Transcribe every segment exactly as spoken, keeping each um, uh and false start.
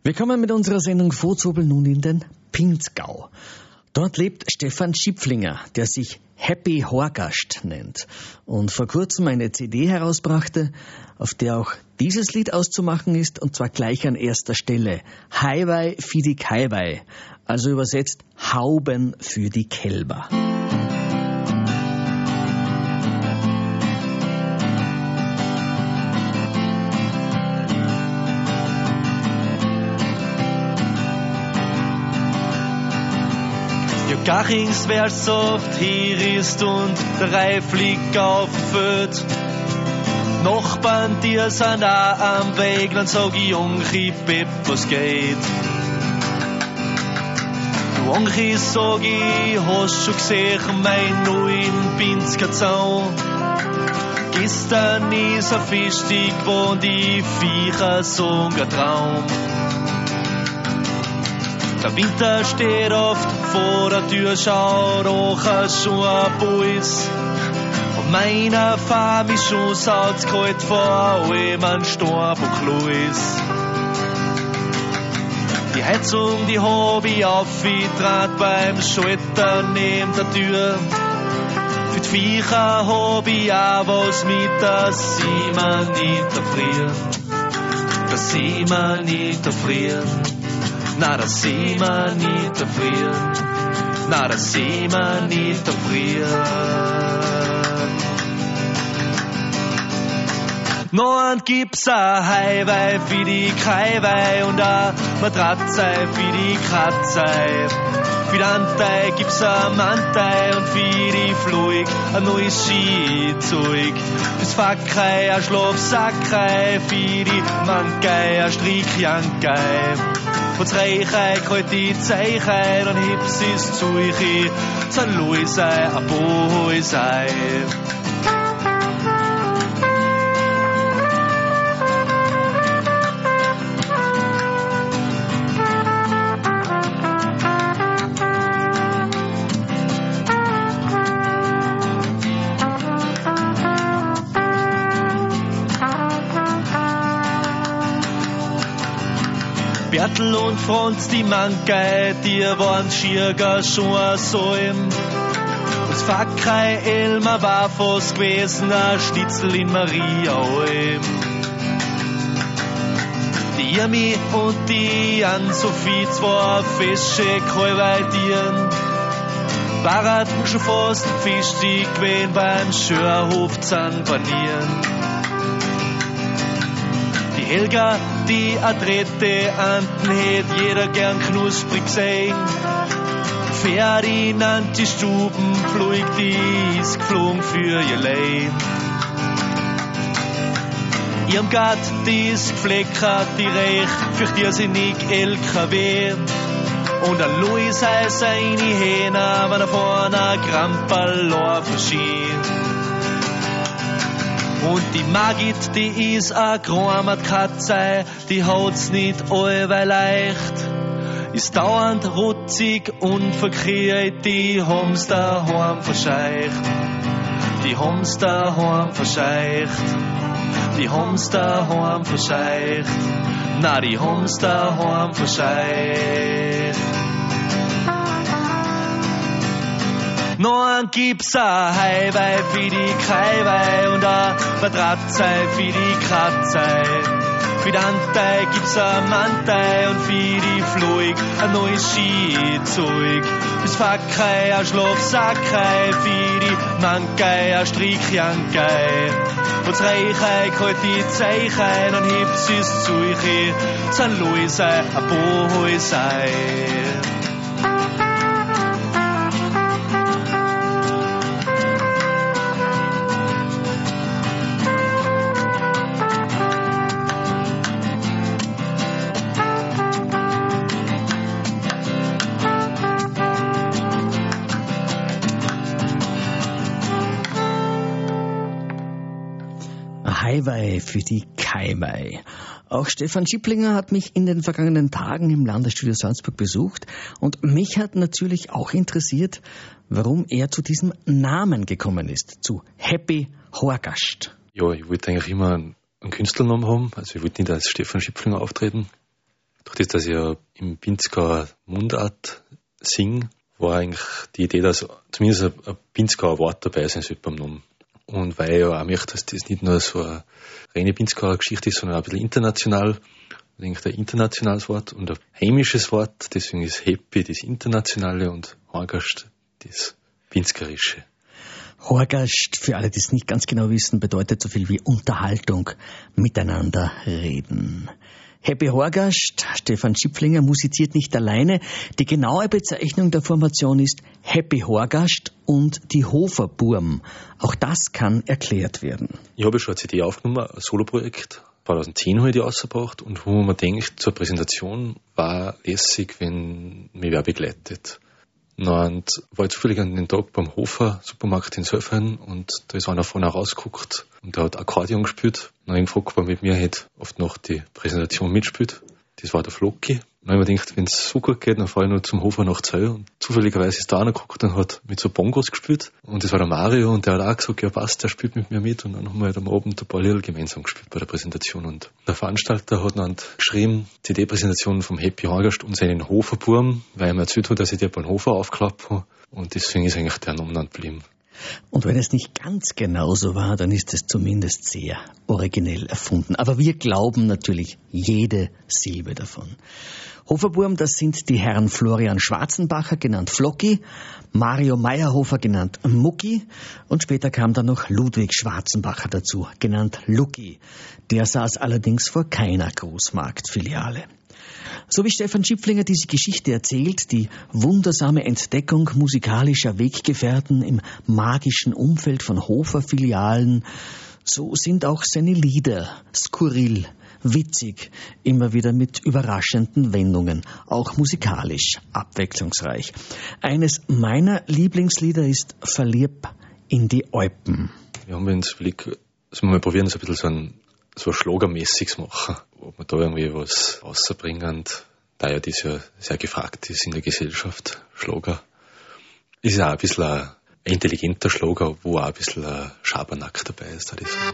Wir kommen mit unserer Sendung Vorzobel nun in den Pinzgau. Dort lebt Stefan Schipflinger, der sich Happy Horgast nennt und vor kurzem eine C D herausbrachte, auf der auch dieses Lied auszumachen ist, und zwar gleich an erster Stelle. Highway für die Highway, also übersetzt Hauben für die Kälber. Gachings wär's oft hier ist und der Reiflieg auffüllt. Nachbarn, die sind auch am Weg, dann sag ich, Onchi, Pep, was geht? Du Onchi, sag ich, hast schon gesehen, mein neuen Pinzger Zaun. Gestern ist ein Fischstück, wo die Viecher sagen, ein Traum. Der Winter steht oft vor der Tür, schaut auch schon ein Bus. Und meiner Farm ist schon salzkalt vor allem ein Storbuchluis. Die Heizung, die hab ich aufgetrat beim Schalter neben der Tür. Für die Viecher hab ich auch was mit, dass sie mir nicht erfrieren. Dass sie mir nicht erfrieren. Na, das seh man nicht erfrieren. Na, das seh man nicht erfrieren. Nun gibt's a Highway für die Highway und a Matratze für die Kratzei. Für die Antei gibt's a Mantei und für die Flug ein neues Skizeug. Fürs Fackrei a Schlafsackrei, für die Mankei a Strickjankei. Von's Reichei kalt die Zeichei, dann heb's es zu ich, zahn Luisei, a Boisei. Bertel und Franz, die Mankei, die waren schierger schon a Salm. Das Fackrei Elmer war fast gewesen, a Stitzel in Mariaolm. Die Irmi und die Ann-Sophie, zwei fesche Kalweitieren, waren schon fast fischig gewesen beim Schörhof Zahnpanieren. Die Helga, die Adrette Anten hätt jeder gern knusprig gesehen. Ferdinand, die Stubenflug, die ist geflogen für ihr Leben. Ihrem Gatt, die ist gefleckert, die Reich, fürcht ihr sie nicht L K W. Und ein Louis heißt seine Hähne, wenn er vorne Gramperlor verschient. Und die Margit, die is a Grammatkatzei, die hat's nicht allweil leicht. Ist dauernd rutzig und verkehrt, die haben's daheim verscheicht. Die haben's daheim verscheicht. Die haben's daheim verscheicht. Na, die haben's daheim verscheicht. Nun gibt's a Highway für die Highway und a Matratze für die Kratzei. Für die Antei gibt's a Mantei und für die Flug ein neues Skizeug. Fürs Fackrei a Schlafsackrei, für die Mankei a Strickjankei. Von's Reichei kalt die Zeichei, dann hebt's es zu ich, zahn Luisei, a Boisei. Highway für die Highway. Auch Stefan Schipflinger hat mich in den vergangenen Tagen im Landesstudio Salzburg besucht und mich hat natürlich auch interessiert, warum er zu diesem Namen gekommen ist, zu Happy Horgast. Ja, ich wollte eigentlich immer einen, einen Künstlernamen haben, also ich wollte nicht als Stefan Schipflinger auftreten. Durch das, dass ich ja im Pinzgauer Mundart singe, war eigentlich die Idee, dass zumindest ein, ein Pinzgauer Wort dabei sein sollte beim Namen. Und weil ich ja auch möchte, dass das nicht nur so eine reine Pinzgauer Geschichte ist, sondern auch ein bisschen international. Ich denke, ein internationales Wort und ein heimisches Wort, deswegen ist Happy das Internationale und Horgast das Pinzgerische. Horgast, für alle, die es nicht ganz genau wissen, bedeutet so viel wie Unterhaltung, miteinander reden. Happy Horgast, Stefan Schipflinger musiziert nicht alleine. Die genaue Bezeichnung der Formation ist Happy Horgast und die Hoferburm. Auch das kann erklärt werden. Ich habe schon eine C D aufgenommen, ein Soloprojekt. zwanzig zehn habe ich die rausgebracht und wo man denkt, zur Präsentation war lässig, wenn mich wer begleitet. Und war ich zufällig an den Tag beim Hofer Supermarkt in Söfern und da ist einer vorne rausgeguckt und der hat Akkordeon gespielt. Dann habe ich gefragt, ob er mit mir halt oft noch die Präsentation mitspielt. Das war der Flocki. Dann habe ich mir gedacht, wenn es so gut geht, dann fahre ich noch zum Hofer nach Zell. Und zufälligerweise ist da einer geguckt und hat mit so Bongos gespielt. Und das war der Mario und der hat auch gesagt, ja passt, der spielt mit mir mit. Und dann haben wir halt am Abend ein paar Lieder gemeinsam gespielt bei der Präsentation. Und der Veranstalter hat dann geschrieben, C D-Präsentation vom Happy Horgast und seinen Hoferburm, weil er mir erzählt hat, dass ich die beim Hofer aufgeklappt habe. Und deswegen ist eigentlich der Name dann geblieben. Und wenn es nicht ganz genauso war, dann ist es zumindest sehr originell erfunden. Aber wir glauben natürlich jede Silbe davon. Hoferburm, das sind die Herren Florian Schwarzenbacher, genannt Flocki, Mario Meyerhofer, genannt Mucki, und später kam dann noch Ludwig Schwarzenbacher dazu, genannt Lucki. Der saß allerdings vor keiner Großmarktfiliale. So wie Stefan Schipflinger diese Geschichte erzählt, die wundersame Entdeckung musikalischer Weggefährten im magischen Umfeld von Hofer-Filialen, so sind auch seine Lieder skurril, witzig, immer wieder mit überraschenden Wendungen, auch musikalisch abwechslungsreich. Eines meiner Lieblingslieder ist Verlieb in die Alpen. Wir haben uns überlegt, dass wir mal probieren, so ein bisschen so ein so schlagermäßiges machen, ob wir da irgendwie was rausbringen, da ja das ja sehr gefragt ist in der Gesellschaft, Schlager. Ist ja auch ein bisschen ein intelligenter Schlager, wo auch ein bisschen ein Schabernack dabei ist. Da das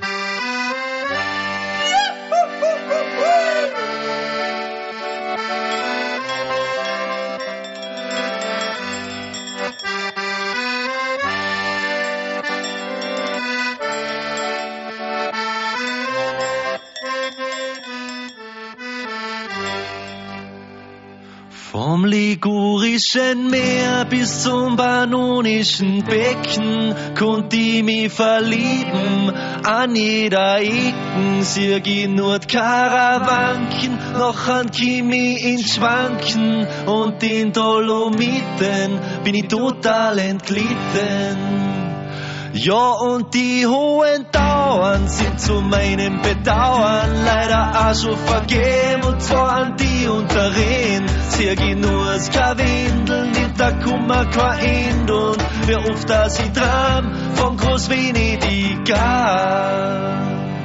Vom Ligurischen Meer bis zum Pannonischen Becken konnt ich mich verlieben. An jeder Ecken sieh ich nur Karawanken, noch an Kimi in Schwanken und in Dolomiten bin ich total entglitten. Ja, und die hohen Tauern sind zu meinem Bedauern leider auch schon vergeben, und zwar an die unter Rehen. Sieh ich nur das Karwindeln, nimmt der Kummer kein End, und wie oft dass ich tram vom Groß-Venedig an.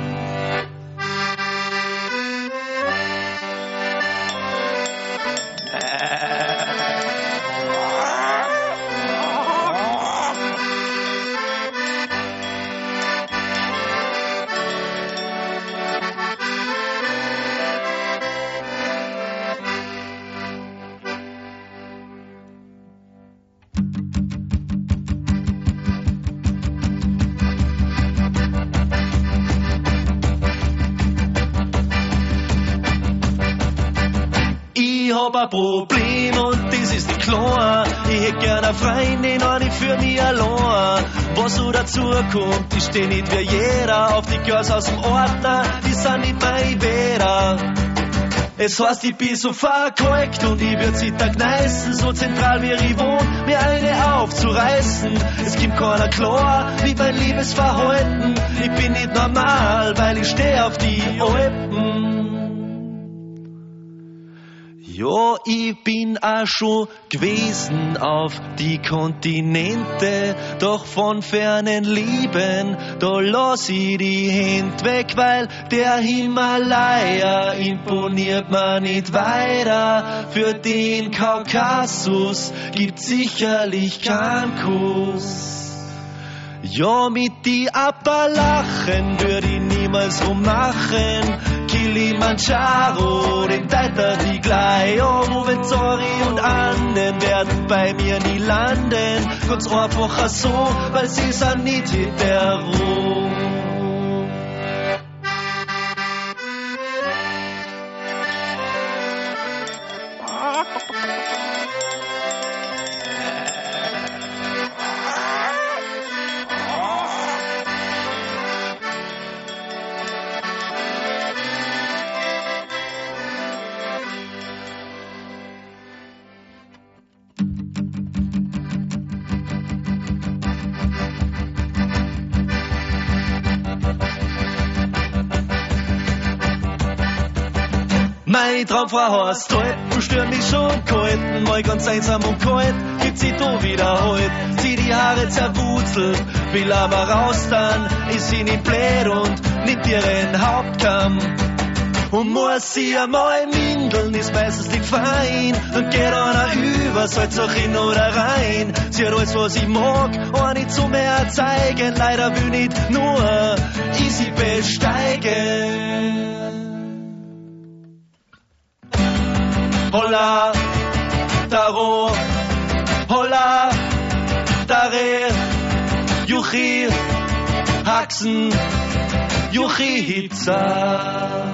Ich hab ein Problem und das ist nicht klar. Ich hätt gern eine Freundin, eine für mich allein. Was so dazu kommt, ich steh nicht wie jeder auf die Girls aus dem Ordner, die sind nicht mein Weder. Es heißt, ich bin so verkorrekt und ich würd sie da gneißen, so zentral wie ich wohn, mir eine aufzureißen. Es gibt keiner klar, wie mein Liebesverhalten. Ich bin nicht normal, weil ich steh auf die Alpen. Ja, ich bin auch schon gewesen auf die Kontinente, doch von fernen Lieben, da lass ich die Hände weg, weil der Himalaya imponiert mir nicht weiter. Für den Kaukasus gibt's sicherlich keinen Kuss. Ja, mit die Appalachen würd ich niemals rummachen. Kilimanjaro, den Deiter die gleich. Oh, wo wenn Zori und Anden werden bei mir nie landen. Ganz einfacher so, weil sie sind nicht hetero. Meine Traumfrau heißt halt, du stör mich schon kalt, mal ganz einsam und kalt, gibt sie da wiederholt, zieh die Haare zerwurzelt, will aber raus dann, ist sie nicht blöd und nimmt ihren Hauptkamm. Und muss sie einmal mindeln, ist meistens nicht fein, und geht einer über, soll's auch hin oder rein, sie hat alles, was ich mag, und nicht zu mehr zeigen, leider will nicht nur easy besteigen. Holla, Daro, Holla, Dare, Juchi, Haxen, Juchi, Hitza.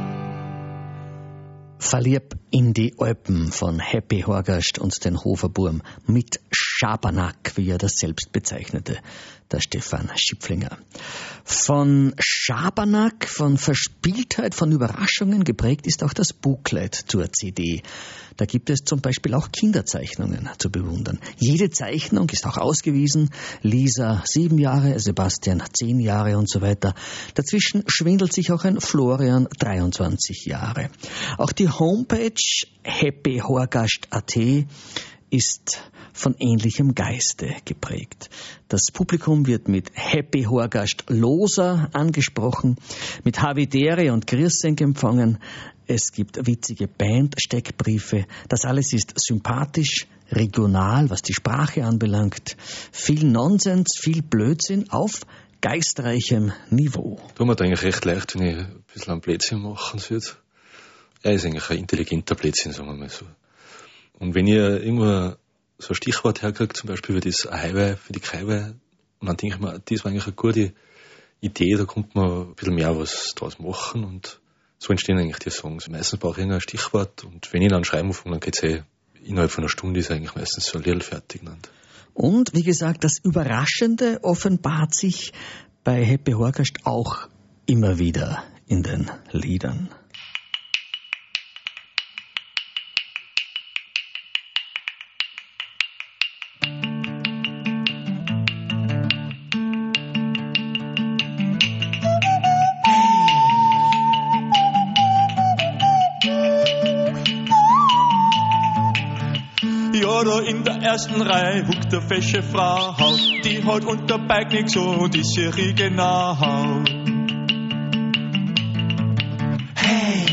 Verlieb in die Alpen von Happy Horgast und den Hoferburm mit Schabernack, wie er das selbst bezeichnete, der Stefan Schipflinger. Von Schabernack, von Verspieltheit, von Überraschungen geprägt ist auch das Booklet zur C D. Da gibt es zum Beispiel auch Kinderzeichnungen zu bewundern. Jede Zeichnung ist auch ausgewiesen. Lisa sieben Jahre, Sebastian zehn Jahre und so weiter. Dazwischen schwindelt sich auch ein Florian dreiundzwanzig Jahre. Auch die Homepage happy horgast punkt a t ist von ähnlichem Geiste geprägt. Das Publikum wird mit Happy Horgast Loser angesprochen, mit Havidere und Griersenk empfangen. Es gibt witzige Band-Steckbriefe. Das alles ist sympathisch, regional, was die Sprache anbelangt. Viel Nonsens, viel Blödsinn auf geistreichem Niveau. Tut mir eigentlich recht leicht, wenn ich ein bisschen ein Blödsinn machen würde. Er ist eigentlich ein intelligenter Blödsinn, sagen wir mal so. Und wenn ihr irgendwo so ein Stichwort herkriegt, zum Beispiel für das Highway, für die Highway, und dann denke ich mir, das war eigentlich eine gute Idee, da kommt man ein bisschen mehr was draus machen, und so entstehen eigentlich die Songs. Meistens brauche ich ein Stichwort, und wenn ich dann schreiben anfange, dann geht es eh, innerhalb von einer Stunde ist eigentlich meistens so ein Lied fertig genannt. Und wie gesagt, das Überraschende offenbart sich bei Happy Horgast auch immer wieder in den Liedern. Ja, da in der ersten Reihe huckt eine fesche Frau, die hat unter Bike nix und ist hier genau. Hey,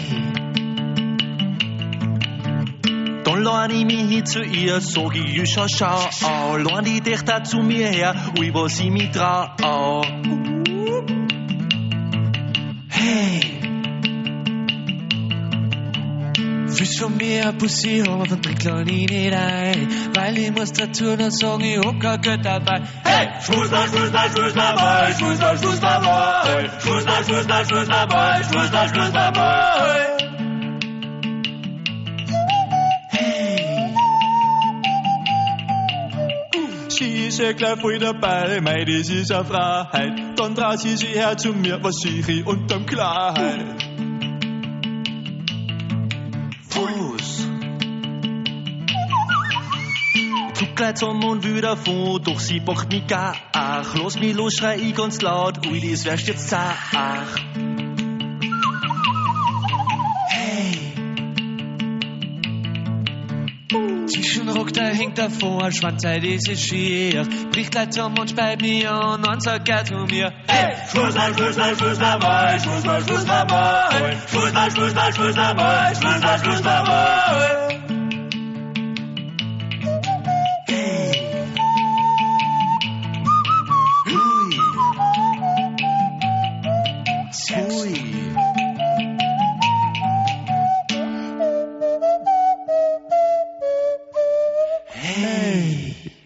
dann lern ich mich hin zu ihr, sag ich, ja, schau, schau, lern die Dichter zu mir her, ui, was ich mich trau. Hey, willst von mir ein Pussy haben, dann trink ich nicht ein, weil ich muss dazu noch sagen, ich hab kein Geld dabei. Hey, Schwußler, Schwußler, Schwußler, Boy, Schwußler, Schwußler, Boy, Schwußler, Schwußler, Schwußler, Boy, Schwußler, Schwußler, Boy. Hey, Sie ist ja gleich voll dabei, mei, das ist eine Freiheit. Dann traut sie sich her zu mir, was sehe ich unterm Kleid. gleich zum und wieder von, doch sie bockt mich gar. Ach, los mich los, schrei ich ganz laut, ui, das wärst jetzt zart. Hey. Zwischenrock, da hängt davor, Schwanzeit, das ist schier. Bricht gleich zum und speit mich an, und sagt gleich zu mir. Hey, Schwußler, Schwußler, Schwußler, Boy, Schwußler, Schwußler, Boy, Schwußler, Schwußler, Schwußler, Boy, Schwußler, Schwußler, Boy. Hey.